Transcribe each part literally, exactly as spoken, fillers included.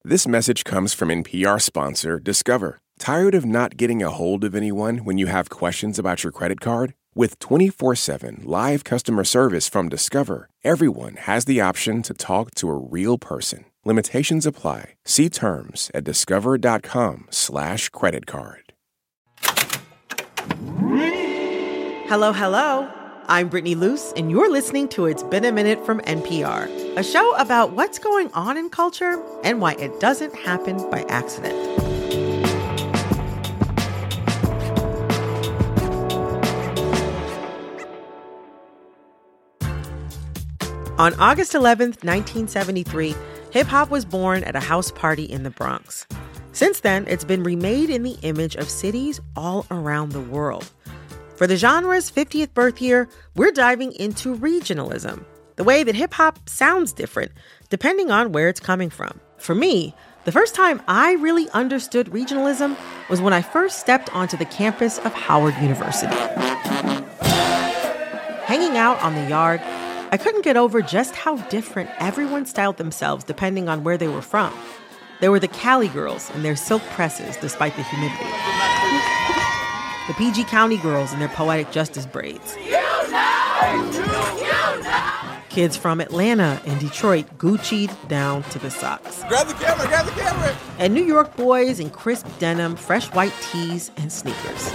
This message comes from N P R sponsor Discover. Tired of not getting a hold of anyone when you have questions about your credit card? With twenty-four seven live customer service from Discover, everyone has the option to talk to a real person. Limitations apply. See terms at discover.com slash credit card. Hello, hello. I'm Brittany Luce, and you're listening to It's Been a Minute from N P R, a show about what's going on in culture and why it doesn't happen by accident. On August eleventh, nineteen seventy-three, hip-hop was born at a house party in the Bronx. Since then, it's been remade in the image of cities all around the world. For the genre's fiftieth birth year, we're diving into regionalism, the way that hip-hop sounds different depending on where it's coming from. For me, the first time I really understood regionalism was when I first stepped onto the campus of Howard University. Hanging out on the yard, I couldn't get over just how different everyone styled themselves depending on where they were from. There were the Cali girls in their silk presses despite the humidity. The P G County girls in their poetic justice braids. You know, you know. Kids from Atlanta and Detroit Gucci'd down to the socks. Grab the camera, grab the camera! And New York boys in crisp denim, fresh white tees, and sneakers.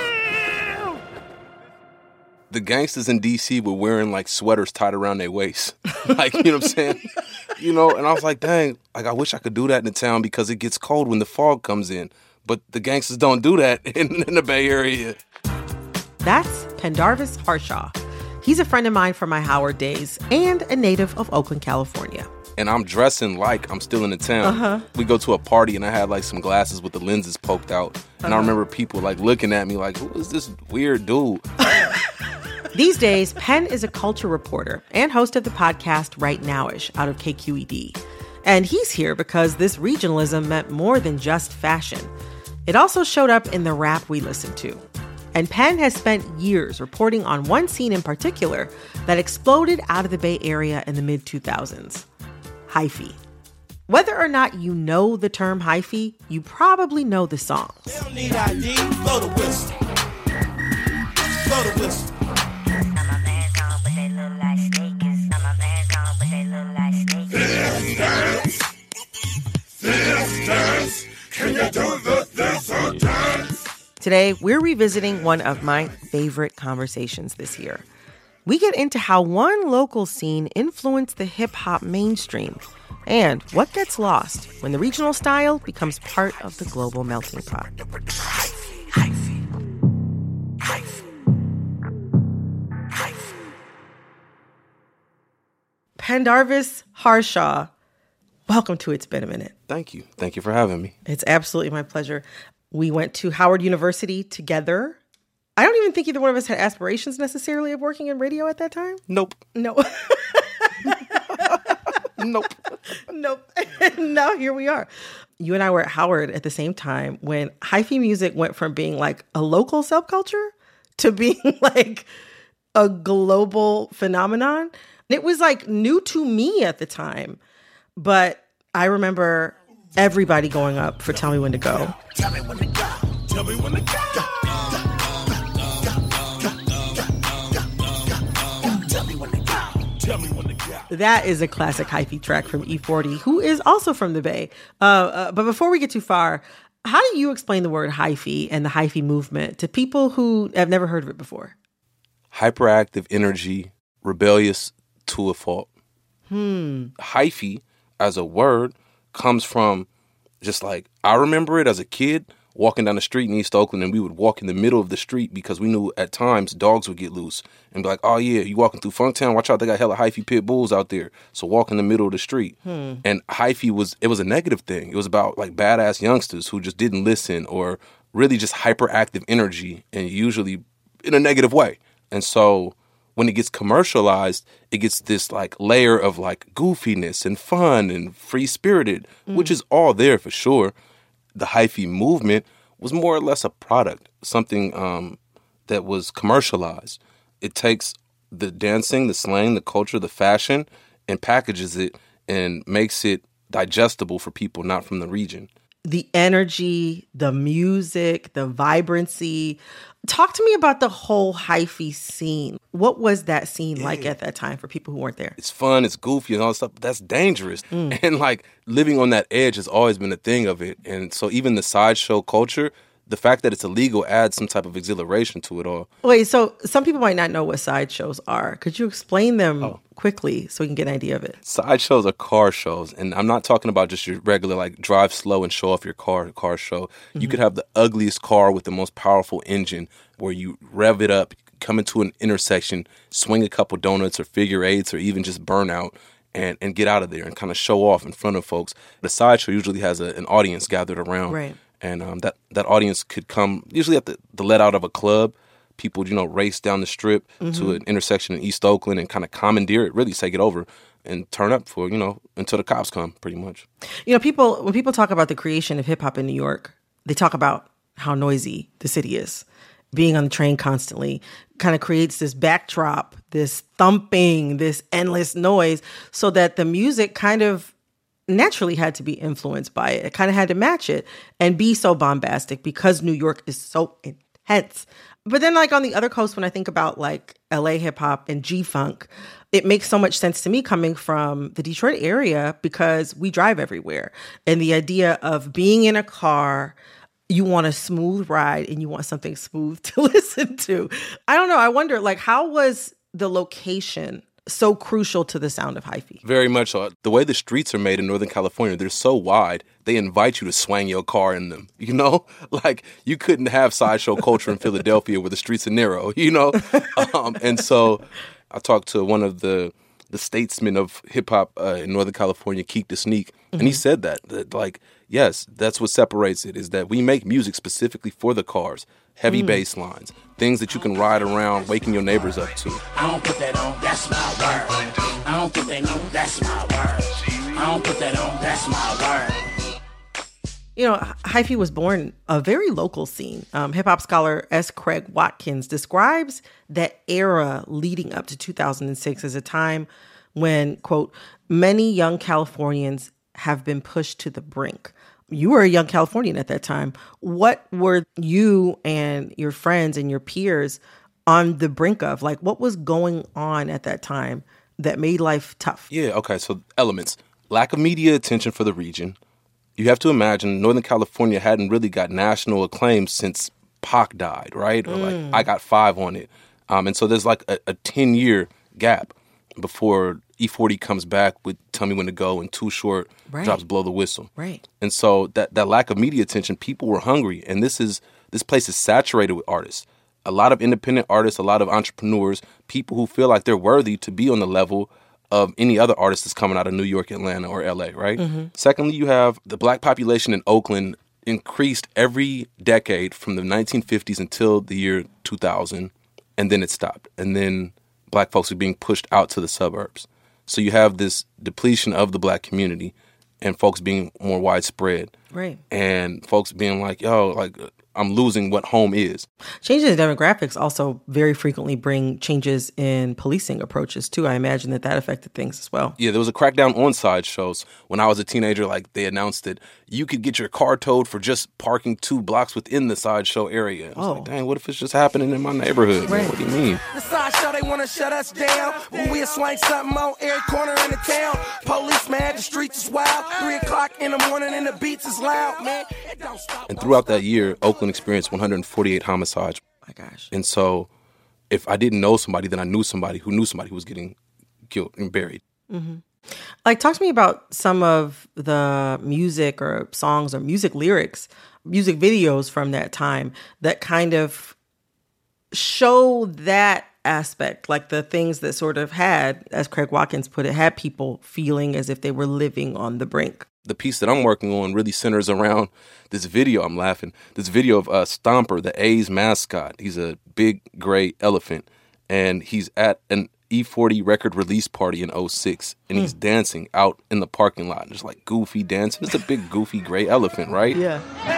The gangsters in D C were wearing like sweaters tied around their waist. Like, you know what I'm saying? You know, and I was like, dang, like I wish I could do that in the town because it gets cold when the fog comes in. But the gangsters don't do that in, in the Bay Area. That's Pendarvis Harshaw. He's a friend of mine from my Howard days and a native of Oakland, California. And I'm dressing like I'm still in the town. Uh-huh. We go to a party and I had like some glasses with the lenses poked out. And uh-huh. I remember people like looking at me like, who is this weird dude? These days, Penn is a culture reporter and host of the podcast Right Nowish out of K Q E D. And he's here because this regionalism meant more than just fashion. It also showed up in the rap we listen to. And Penn has spent years reporting on one scene in particular that exploded out of the Bay Area in the mid two thousands. Hyphy. Whether or not you know the term hyphy, you probably know the songs. They don't need I D, blow the whistle. Blow the whistle. Can you do the thistle dance? Today, we're revisiting one of my favorite conversations this year. We get into how one local scene influenced the hip-hop mainstream and what gets lost when the regional style becomes part of the global melting pot. Pendarvis Harshaw, welcome to It's Been a Minute. Thank you. Thank you for having me. It's absolutely my pleasure. We went to Howard University together. I don't even think either one of us had aspirations necessarily of working in radio at that time. Nope. No. Nope. Nope. Now here we are. You and I were at Howard at the same time when hyphy music went from being like a local subculture to being like a global phenomenon. It was like new to me at the time, but I remember everybody going up for Tell Me When to Go. Tell me when to go. Tell me when to go. Tell me when to go. Tell me when to go. That is a classic hyphy track from E forty, who is also from the Bay. Uh, uh, but before we get too far, how do you explain the word hyphy and the hyphy movement to people who have never heard of it before? Hyperactive energy, rebellious to a fault. Hmm. Hyphy, as a word, comes from just like, I remember it as a kid walking down the street in East Oakland, and we would walk in the middle of the street because we knew at times dogs would get loose and be like, oh yeah, you walking through Funktown, watch out, they got hella hyphy pit bulls out there. So walk in the middle of the street. Hmm. And hyphy was, it was a negative thing. It was about like badass youngsters who just didn't listen or really just hyperactive energy, and usually in a negative way. And so when it gets commercialized, it gets this like layer of like goofiness and fun and free-spirited, mm. which is all there for sure. The hyphy movement was more or less a product, something um, that was commercialized. It takes the dancing, the slang, the culture, the fashion, and packages it and makes it digestible for people not from the region. The energy, the music, the vibrancy. Talk to me about the whole hyphy scene. What was that scene yeah. like at that time for people who weren't there? It's fun, it's goofy and all that stuff, but that's dangerous. Mm. And like living on that edge has always been a thing of it. And so even the sideshow culture, the fact that it's illegal adds some type of exhilaration to it all. Wait, so some people might not know what sideshows are. Could you explain them oh. quickly so we can get an idea of it? Sideshows are car shows. And I'm not talking about just your regular, like, drive slow and show off your car car show. Mm-hmm. You could have the ugliest car with the most powerful engine where you rev it up, come into an intersection, swing a couple donuts or figure eights or even just burnout and, and get out of there and kind of show off in front of folks. The sideshow usually has a, an audience gathered around. Right. And um, that, that audience could come usually at the, the let out of a club. People, you know, race down the strip mm-hmm. to an intersection in East Oakland and kind of commandeer it, really take it over and turn up for, you know, until the cops come, pretty much. You know, people when people talk about the creation of hip-hop in New York, they talk about how noisy the city is. Being on the train constantly kind of creates this backdrop, this thumping, this endless noise, so that the music kind of naturally had to be influenced by it. It kind of had to match it and be so bombastic because New York is so intense. But then like on the other coast, when I think about like L A hip hop and G-Funk, it makes so much sense to me coming from the Detroit area because we drive everywhere. And the idea of being in a car, you want a smooth ride and you want something smooth to listen to. I don't know. I wonder like how was the location so crucial to the sound of hyphy? Very much so. The way the streets are made in Northern California, they're so wide, they invite you to swang your car in them, you know? Like, you couldn't have sideshow culture in Philadelphia where the streets are narrow, you know? um, and so I talked to one of the the statesmen of hip-hop uh, in Northern California, Keek the Sneak, mm-hmm. and he said that, that, like, yes, that's what separates it, is that we make music specifically for the cars. Heavy mm. bass lines, things that you can ride around, waking your neighbors up to. I don't put that on, that's my word. I don't put that on, that's my word. I don't put that on, that's my word. You know, hyphy was born a very local scene. Um, hip-hop scholar S. Craig Watkins describes that era leading up to two thousand six as a time when, quote, many young Californians have been pushed to the brink. You were a young Californian at that time. What were you and your friends and your peers on the brink of? Like, what was going on at that time that made life tough? Yeah, okay, so elements. Lack of media attention for the region. You have to imagine Northern California hadn't really got national acclaim since Pac died, right? Or like Mm. I Got Five on it. Um, and so there's like a, a ten-year gap before E forty comes back with Tell Me When to Go and Too Short Right. drops Blow the Whistle. Right. And so that, that lack of media attention, people were hungry. And this is this place is saturated with artists. A lot of independent artists, a lot of entrepreneurs, people who feel like they're worthy to be on the level of any other artist that's coming out of New York, Atlanta, or L A, right? Mm-hmm. Secondly, you have the black population in Oakland increased every decade from the nineteen fifties until the year two thousand, and then it stopped. And then black folks are being pushed out to the suburbs. So you have this depletion of the black community and folks being more widespread. Right. And folks being like, yo, like, I'm losing what home is. Changes in demographics also very frequently bring changes in policing approaches, too. I imagine that that affected things as well. Yeah, there was a crackdown on sideshows. When I was a teenager, like, they announced that you could get your car towed for just parking two blocks within the sideshow area. I was Oh. like, dang, what if it's just happening in my neighborhood? Man, Right. what do you mean? The sideshow, they wanna shut us down. But we'll swing something on every corner in the town. Police, man, the streets is wild. Three o'clock in the morning and the beats is loud, man. It don't stop. And throughout that year, Oakland experienced one hundred forty-eight homicides. My gosh. And so if I didn't know somebody, then I knew somebody who knew somebody who was getting killed and buried. Like, talk to me about some of the music or songs or music lyrics, music videos from that time that kind of show that aspect, like the things that sort of had, as Craig Watkins put it, had people feeling as if they were living on the brink. The piece that I'm working on really centers around this video. I'm laughing. This video of uh, Stomper, the A's mascot. He's a big gray elephant, and he's at an E forty record release party in oh six, and he's dancing out in the parking lot. Just like goofy dancing. It's a big goofy gray elephant, right? Yeah.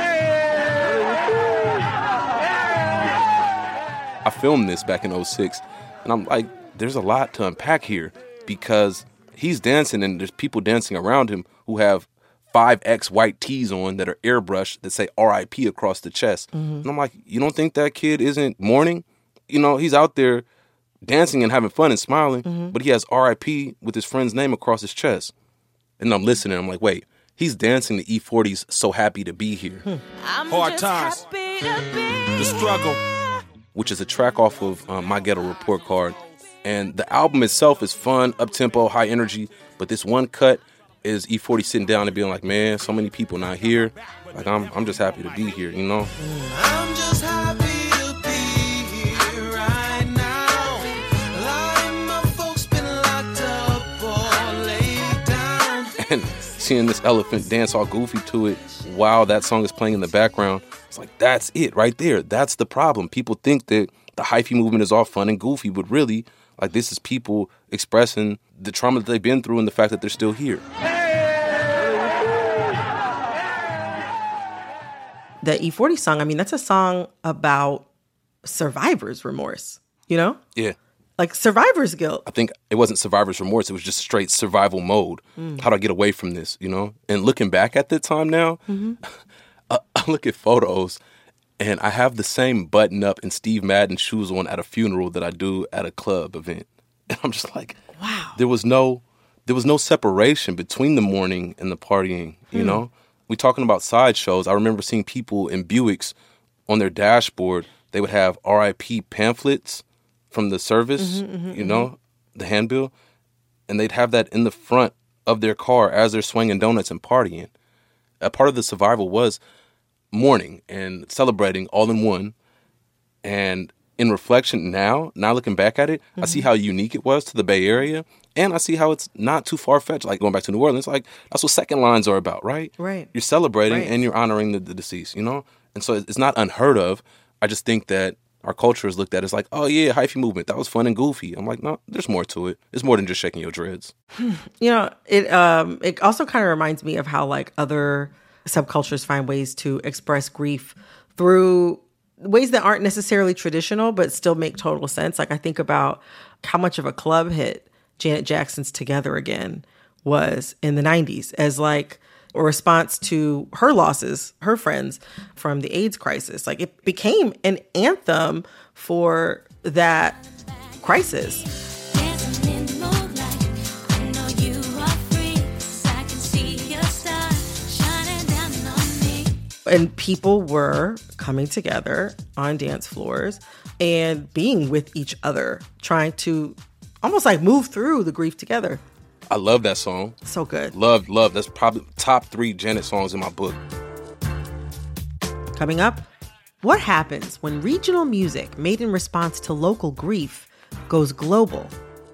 I filmed this back in oh six, and I'm like, there's a lot to unpack here because he's dancing and there's people dancing around him who have five X white tees on that are airbrushed that say R I P across the chest. Mm-hmm. And I'm like, you don't think that kid isn't mourning? You know, he's out there dancing and having fun and smiling, mm-hmm. but he has R I P with his friend's name across his chest. And I'm listening. I'm like, wait, he's dancing to E forty's So Happy to Be Here. Hmm. Hard times. The struggle. Which is a track off of um, My Ghetto Report Card. And the album itself is fun, up-tempo, high energy. But this one cut is E forty sitting down and being like, man, so many people not here. Like, I'm I'm just happy to be here, you know? I'm just happy to be here right now. A lot of my folks been locked up or laid down. And seeing this elephant dance all goofy to it while that song is playing in the background, it's like, that's it right there. That's the problem. People think that the hyphy movement is all fun and goofy, but really, like, this is people expressing the trauma that they've been through and the fact that they're still here. The E forty song, I mean, that's a song about survivor's remorse, you know? Yeah. Like survivor's guilt. I think it wasn't survivor's remorse. It was just straight survival mode. Mm. How do I get away from this, you know? And looking back at that time now, mm-hmm. I, I look at photos and I have the same button-up and Steve Madden shoes on at a funeral that I do at a club event. And I'm just like, wow. There was no, there was no separation between the mourning and the partying, you hmm. know? We talking about sideshows. I remember seeing people in Buicks on their dashboard. They would have R I P pamphlets from the service, mm-hmm, mm-hmm, you know, mm-hmm. the handbill. And they'd have that in the front of their car as they're swinging donuts and partying. A part of the survival was mourning and celebrating all in one. And in reflection now, now looking back at it, mm-hmm. I see how unique it was to the Bay Area. And I see how it's not too far-fetched. Like going back to New Orleans, like that's what second lines are about, right? Right. You're celebrating right. and you're honoring the, the deceased, you know? And so it's not unheard of. I just think that our culture is looked at as like, oh yeah, hyphy movement, that was fun and goofy. I'm like, no, there's more to it. It's more than just shaking your dreads. You know, it um, it also kind of reminds me of how like other subcultures find ways to express grief through ways that aren't necessarily traditional, but still make total sense. Like I think about how much of a club hit Janet Jackson's Together Again was in the nineties as like a response to her losses, her friends from the AIDS crisis. Like it became an anthem for that crisis. And people were coming together on dance floors and being with each other, trying to almost like move through the grief together. I love that song. So good. Love, love. That's probably top three Janet songs in my book. Coming up, what happens when regional music made in response to local grief goes global?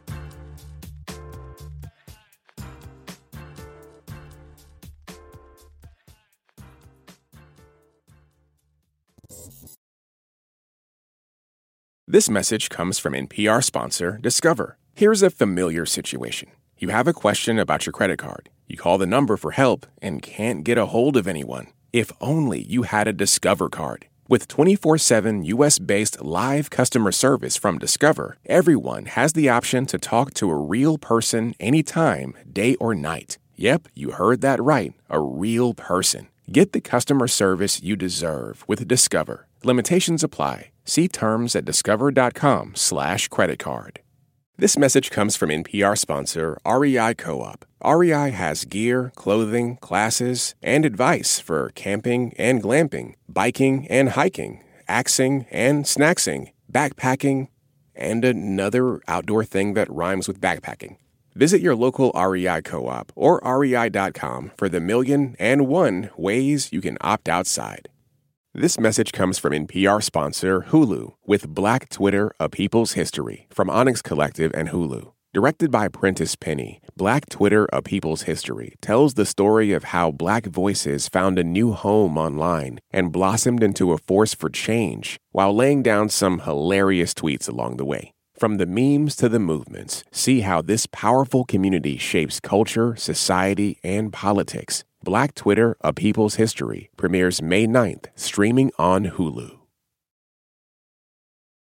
This message comes from N P R sponsor Discover. Here's a familiar situation. You have a question about your credit card. You call the number for help and can't get a hold of anyone. If only you had a Discover card. With twenty-four seven U S-based live customer service from Discover, everyone has the option to talk to a real person anytime, day or night. Yep, you heard that right, a real person. Get the customer service you deserve with Discover. Limitations apply. See terms at discover.com slash credit card. This message comes from N P R sponsor R E I Co-op. R E I has gear, clothing, classes, and advice for camping and glamping, biking and hiking, axing and snacksing, backpacking, and another outdoor thing that rhymes with backpacking. Visit your local R E I Co-op or R E I dot com for the million and one ways you can opt outside. This message comes from N P R sponsor Hulu with Black Twitter, A People's History from Onyx Collective and Hulu. Directed by Prentice Penny, Black Twitter, A People's History tells the story of how Black voices found a new home online and blossomed into a force for change while laying down some hilarious tweets along the way. From the memes to the movements, see how this powerful community shapes culture, society, and politics. Black Twitter, A People's History premieres May ninth, streaming on Hulu.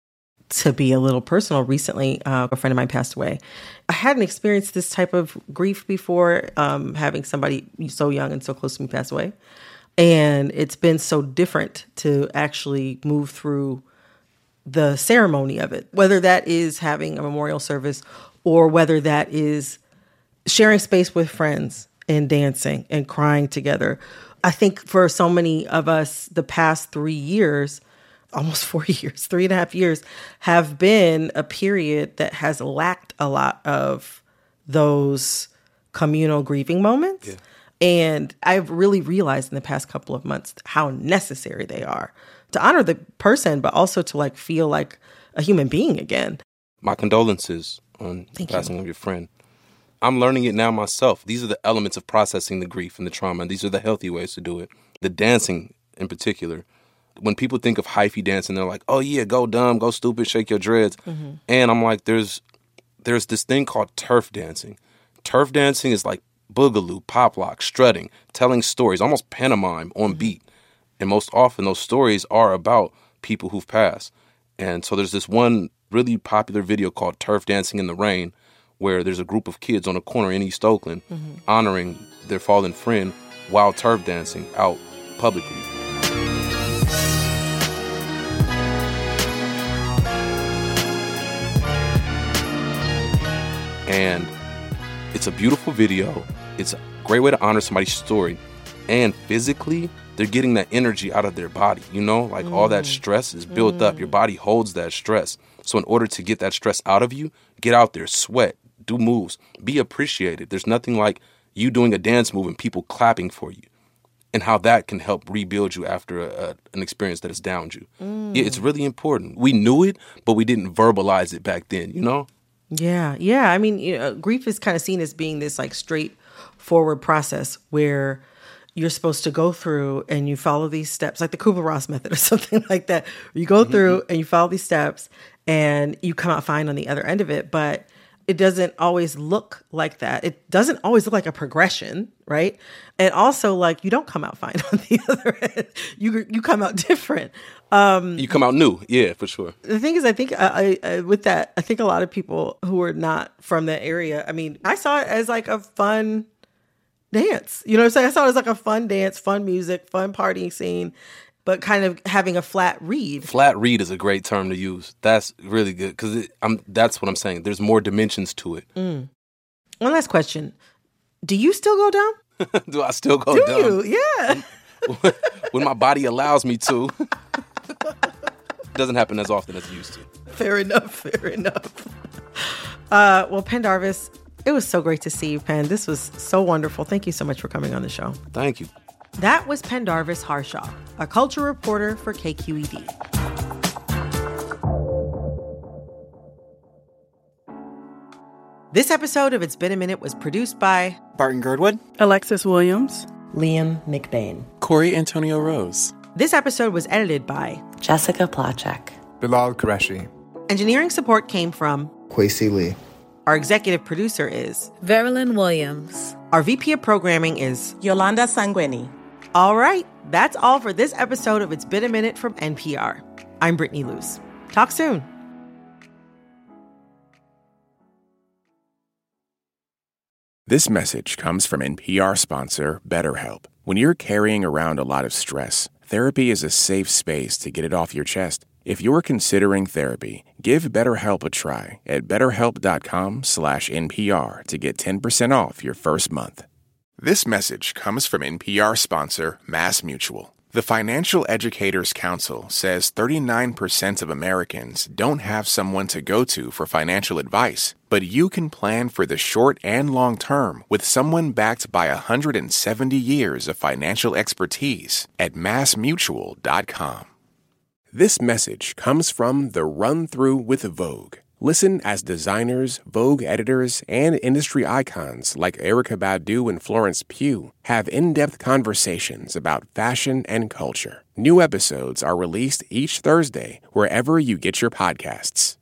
to be a little personal, recently, uh, a friend of mine passed away. I hadn't experienced this type of grief before, um, having somebody so young and so close to me pass away. And it's been so different to actually move through the ceremony of it, whether that is having a memorial service or whether that is sharing space with friends and dancing and crying together. I think for so many of us, the past three years, almost four years, three and a half years, have been a period that has lacked a lot of those communal grieving moments. Yeah. And I've really realized in the past couple of months how necessary they are to honor the person, but also to like feel like a human being again. My condolences on Thank passing you. of your friend. I'm learning it now myself. These are the elements of processing the grief and the trauma. And these are the healthy ways to do it. The dancing in particular. When people think of hyphy dancing, they're like, oh yeah, go dumb, go stupid, shake your dreads. Mm-hmm. And I'm like, there's there's this thing called turf dancing. Turf dancing is like boogaloo, pop lock, strutting, telling stories, almost pantomime on mm-hmm. beat. And most often those stories are about people who've passed. And so there's this one really popular video called Turf Dancing in the Rain, where there's a group of kids on a corner in East Oakland mm-hmm. honoring their fallen friend while turf dancing out publicly. And it's a beautiful video. It's a great way to honor somebody's story. And physically, they're getting that energy out of their body. You know, like mm. all that stress is built mm. up. Your body holds that stress. So in order to get that stress out of you, get out there, sweat, do moves, be appreciated. There's nothing like you doing a dance move and people clapping for you, and how that can help rebuild you after a, a, an experience that has downed you. Mm. It's really important. We knew it, but we didn't verbalize it back then, you know? Yeah, yeah. I mean, you know, grief is kind of seen as being this like straightforward process where you're supposed to go through and you follow these steps, like the Kubler-Ross method or something like that. You go through and you follow these steps and you come out fine on the other end of it. But it doesn't always look like that. It doesn't always look like a progression, right? And also, like, you don't come out fine on the other end. You you come out different. Um, you come out new, yeah, for sure. The thing is, I think I, I, with that, I think a lot of people who are not from that area, I mean, I saw it as like a fun dance. You know what I'm saying? I saw it as like a fun dance, fun music, fun partying scene, but kind of having a flat read. Flat read is a great term to use. That's really good because I'm. That's what I'm saying. There's more dimensions to it. Mm. One last question. Do you still go down? Do I still go Do down? Do you? Yeah. When, when my body allows me to. It doesn't happen as often as it used to. Fair enough. Fair enough. Uh, well, Pendarvis, it was so great to see you, Pen. This was so wonderful. Thank you so much for coming on the show. Thank you. That was Pendarvis Harshaw, a culture reporter for K Q E D. This episode of It's Been a Minute was produced by Barton Girdwood, Alexis Williams, Liam McBain, Corey Antonio Rose. This episode was edited by Jessica Placzek, Bilal Qureshi. Engineering support came from Kwesi Lee. Our executive producer is Verilyn Williams. Our V P of programming is Yolanda Sanguini. All right, that's all for this episode of It's Been a Minute from N P R. I'm Brittany Luce. Talk soon. This message comes from N P R sponsor BetterHelp. When you're carrying around a lot of stress, therapy is a safe space to get it off your chest. If you're considering therapy, give BetterHelp a try at betterhelp.com slash NPR to get ten percent off your first month. This message comes from N P R sponsor MassMutual. The Financial Educators Council says thirty-nine percent of Americans don't have someone to go to for financial advice, but you can plan for the short and long term with someone backed by one hundred seventy years of financial expertise at mass mutual dot com. This message comes from The Run Through with Vogue. Listen as designers, Vogue editors, and industry icons like Erykah Badu and Florence Pugh have in-depth conversations about fashion and culture. New episodes are released each Thursday wherever you get your podcasts.